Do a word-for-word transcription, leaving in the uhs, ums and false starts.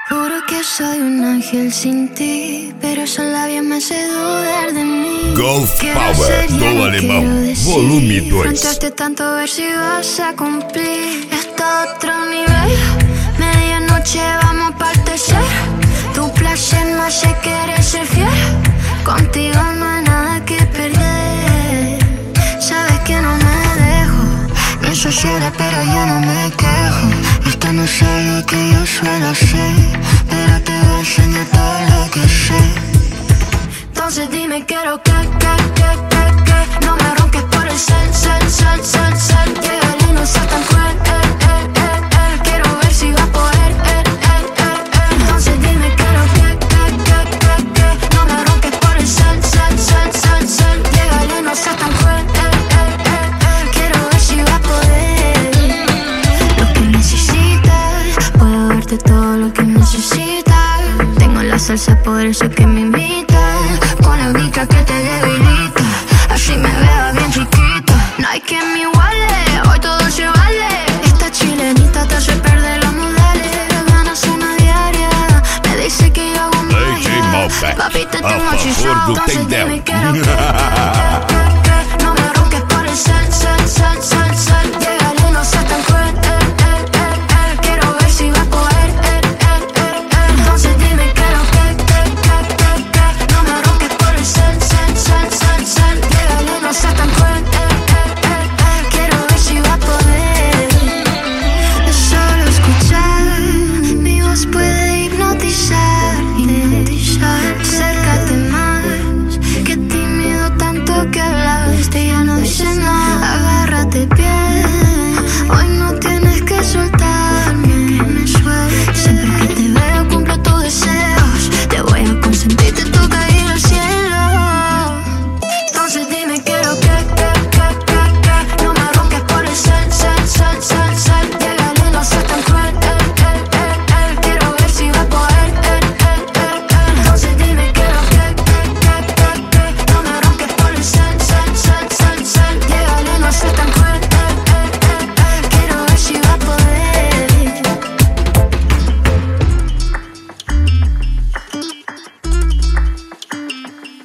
Juro que soy un ángel sin ti, pero esa labia me hace dudar de mí. Golf Power do Alemão, volume dois. Fronteaste tanto a ver si vas a cumplir. Esto a otro nivel. Medianoche vamos a partecer. Tu placer me hace querer ser fiel. Contigo no hay nada que perder. Sabes que no me dejo. No soy ciega pero yo no me quejo. Esto no es algo que yo suelo hacer, pero te voy a enseñar todo lo que sé. Entonces dime quiero que, que, que, que, que no me ronques por el cel, cel, cel, cel, cel. Llegale y no seas tan cruel, eh, eh, eh, eh. Quiero ver si va a poder, eh, eh, eh, eh. Entonces dime quiero que, que, que, que, que no me ronques por el cel, cel, cel, cel, cel. Llegale y no seas tan cruel, eh, eh, eh, eh. Quiero ver si va a poder. Lo que necesitas, puedo darte todo lo que necesitas. Tengo la salsa, por eso que me invitas. Con la única que te debilita, así me veo bien chiquita. No hay quien me iguale, hoy todo se vale. Esta chilenita te hace perder los modales. Ganas una diaria, me dice que yo hago magia. Papi, te tengo hechizado, entonces dime quiero que